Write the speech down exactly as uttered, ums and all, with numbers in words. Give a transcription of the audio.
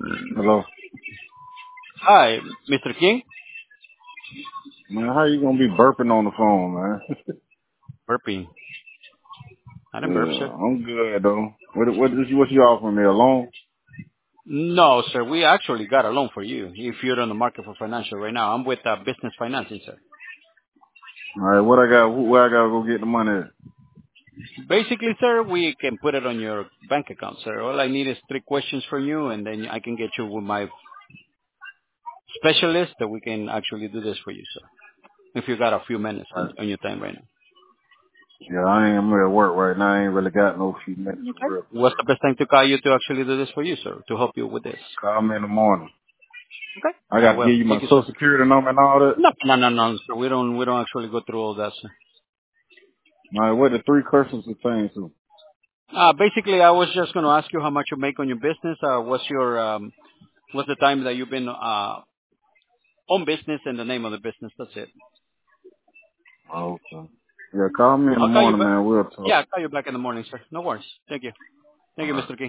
Hello. Hi, mister King. Man, how you gonna be burping on the phone, man? Burping. I didn't burp, Yeah, sir. I'm good though. What what is what you offering me a loan? No, sir. We actually got a loan for you if you're on the market for financial right now. I'm with uh, business financing, sir. All right, what I got? Where I gotta go get the money at? Basically, sir, we can put it on your bank account, sir. All I need is three questions from you, and then I can get you with my specialist that we can actually do this for you, sir. If you got a few minutes All on, right. on your time right now. Yeah, I ain't I'm at work right now. I ain't really got no few minutes for Okay. real, for What's real. the best time to call you to actually do this for you, sir? To help you with this. Call me in the morning. Okay. I I got to will. give you my Thank you, sir. social security number and all that. No, no, no, no, sir. We don't, we don't actually go through all that, sir. All right, what the three questions pertain to? Uh, basically, I was just going to ask you how much you make on your business. Uh, what's your um, what's the time that you've been uh, on business and the name of the business? That's it. Okay. Yeah, call me in the I'll call you morning, back. man. We'll talk. Yeah, I'll call you back in the morning, sir. No worries. Thank you. Thank All you, right. mister King.